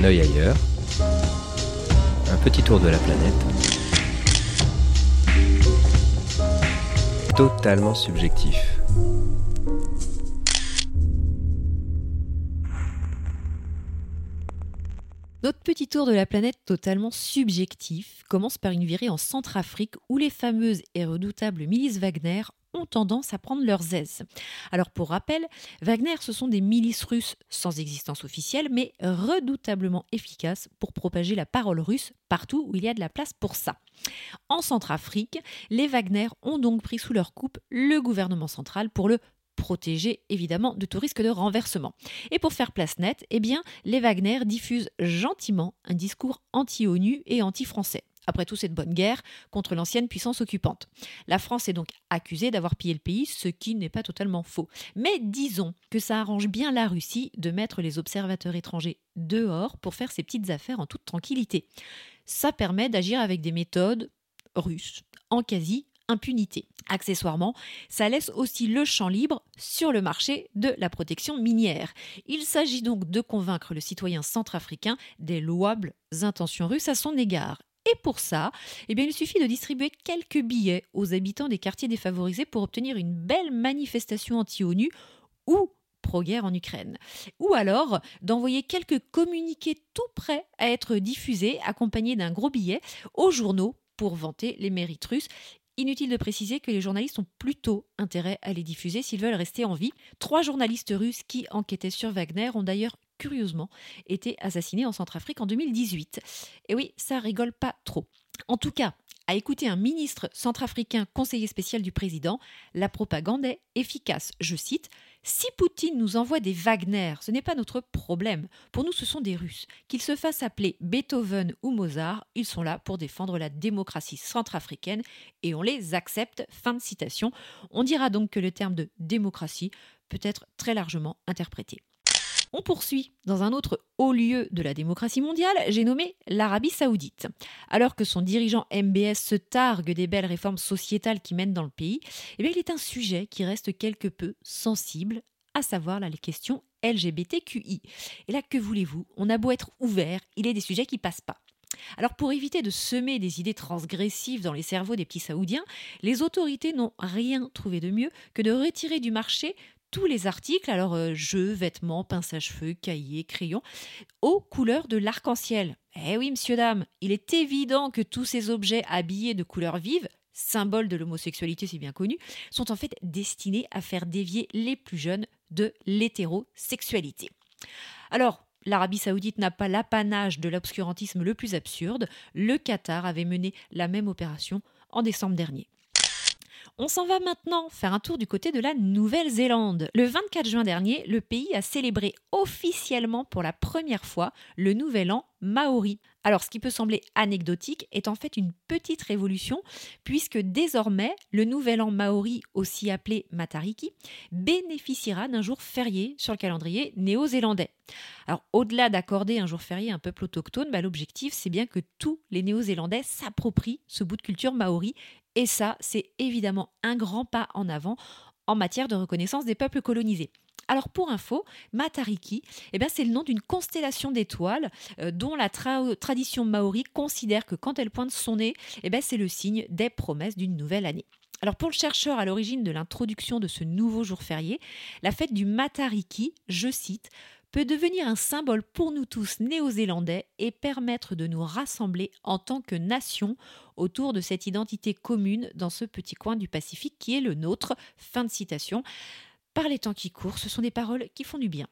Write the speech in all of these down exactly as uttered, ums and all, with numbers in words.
Un œil ailleurs. Un petit tour de la planète. Totalement subjectif. Notre petit tour de la planète totalement subjectif commence par une virée en Centrafrique où les fameuses et redoutables milices Wagner ont tendance à prendre leurs aises. Alors pour rappel, Wagner ce sont des milices russes sans existence officielle mais redoutablement efficaces pour propager la parole russe partout où il y a de la place pour ça. En Centrafrique, les Wagner ont donc pris sous leur coupe le gouvernement central pour le protéger évidemment de tout risque de renversement. Et pour faire place nette, eh bien, les Wagner diffusent gentiment un discours anti-ONU et anti-français. Après tout, c'est de bonne guerre contre l'ancienne puissance occupante. La France est donc accusée d'avoir pillé le pays, ce qui n'est pas totalement faux. Mais disons que ça arrange bien la Russie de mettre les observateurs étrangers dehors pour faire ses petites affaires en toute tranquillité. Ça permet d'agir avec des méthodes russes, en quasi impunité. Accessoirement, ça laisse aussi le champ libre sur le marché de la protection minière. Il s'agit donc de convaincre le citoyen centrafricain des louables intentions russes à son égard. Et pour ça, eh bien, il suffit de distribuer quelques billets aux habitants des quartiers défavorisés pour obtenir une belle manifestation anti-ONU ou pro-guerre en Ukraine. Ou alors d'envoyer quelques communiqués tout prêts à être diffusés, accompagnés d'un gros billet, aux journaux pour vanter les mérites russes. Inutile de préciser que les journalistes ont plutôt intérêt à les diffuser s'ils veulent rester en vie. Trois journalistes russes qui enquêtaient sur Wagner ont d'ailleurs curieusement été assassinés en Centrafrique en deux mille dix-huit. Et oui, ça rigole pas trop. En tout cas, à écouter un ministre centrafricain conseiller spécial du président, la propagande est efficace. Je cite « Si Poutine nous envoie des Wagner, ce n'est pas notre problème. Pour nous, ce sont des Russes. Qu'ils se fassent appeler Beethoven ou Mozart, ils sont là pour défendre la démocratie centrafricaine et on les accepte. » Fin de citation. On dira donc que le terme de démocratie peut être très largement interprété. On poursuit dans un autre haut lieu de la démocratie mondiale, j'ai nommé l'Arabie Saoudite. Alors que son dirigeant M B S se targue des belles réformes sociétales qui mènent dans le pays, eh bien il est un sujet qui reste quelque peu sensible, à savoir là, les questions L G B T Q I. Et là, que voulez-vous ? On a beau être ouvert, il est des sujets qui passent pas. Alors pour éviter de semer des idées transgressives dans les cerveaux des petits Saoudiens, les autorités n'ont rien trouvé de mieux que de retirer du marché tous les articles, alors euh, jeux, vêtements, pinces à cheveux, cahiers, crayons, aux couleurs de l'arc-en-ciel. Eh oui, monsieur, dame, il est évident que tous ces objets habillés de couleurs vives, symboles de l'homosexualité, c'est bien connu, sont en fait destinés à faire dévier les plus jeunes de l'hétérosexualité. Alors, l'Arabie Saoudite n'a pas l'apanage de l'obscurantisme le plus absurde. Le Qatar avait mené la même opération en décembre dernier. On s'en va maintenant faire un tour du côté de la Nouvelle-Zélande. Le vingt-quatre juin dernier, le pays a célébré officiellement pour la première fois le Nouvel An maori. Alors, ce qui peut sembler anecdotique est en fait une petite révolution puisque désormais, le Nouvel An maori, aussi appelé Matariki, bénéficiera d'un jour férié sur le calendrier néo-zélandais. Alors, au-delà d'accorder un jour férié à un peuple autochtone, bah, l'objectif, c'est bien que tous les Néo-Zélandais s'approprient ce bout de culture maori. Et ça, c'est évidemment un grand pas en avant en matière de reconnaissance des peuples colonisés. Alors pour info, Matariki, eh bien, c'est le nom d'une constellation d'étoiles euh, dont la tra- tradition maori considère que quand elle pointe son nez, eh bien, c'est le signe des promesses d'une nouvelle année. Alors pour le chercheur à l'origine de l'introduction de ce nouveau jour férié, la fête du Matariki, je cite, peut devenir un symbole pour nous tous néo-zélandais et permettre de nous rassembler en tant que nation autour de cette identité commune dans ce petit coin du Pacifique qui est le nôtre. Fin de citation. Par les temps qui courent, ce sont des paroles qui font du bien.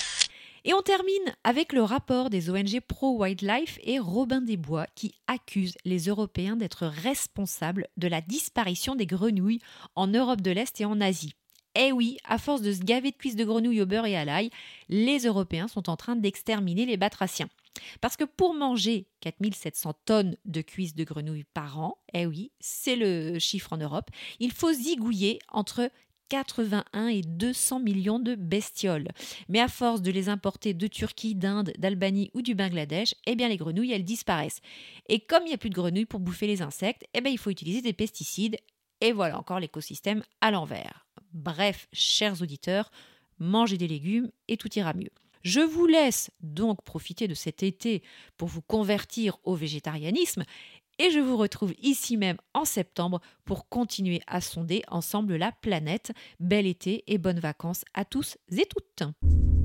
Et on termine avec le rapport des O N G pro-wildlife et Robin des Bois qui accusent les Européens d'être responsables de la disparition des grenouilles en Europe de l'Est et en Asie. Eh oui, à force de se gaver de cuisses de grenouilles au beurre et à l'ail, les Européens sont en train d'exterminer les batraciens. Parce que pour manger quatre mille sept cents tonnes de cuisses de grenouilles par an, eh oui, c'est le chiffre en Europe, il faut zigouiller entre quatre-vingt-un et deux cents millions de bestioles. Mais à force de les importer de Turquie, d'Inde, d'Albanie ou du Bangladesh, eh bien les grenouilles, elles disparaissent. Et comme il n'y a plus de grenouilles pour bouffer les insectes, eh bien il faut utiliser des pesticides. Et voilà encore l'écosystème à l'envers. Bref, chers auditeurs, mangez des légumes et tout ira mieux. Je vous laisse donc profiter de cet été pour vous convertir au végétarianisme et je vous retrouve ici même en septembre pour continuer à sonder ensemble la planète. Bel été et bonnes vacances à tous et toutes.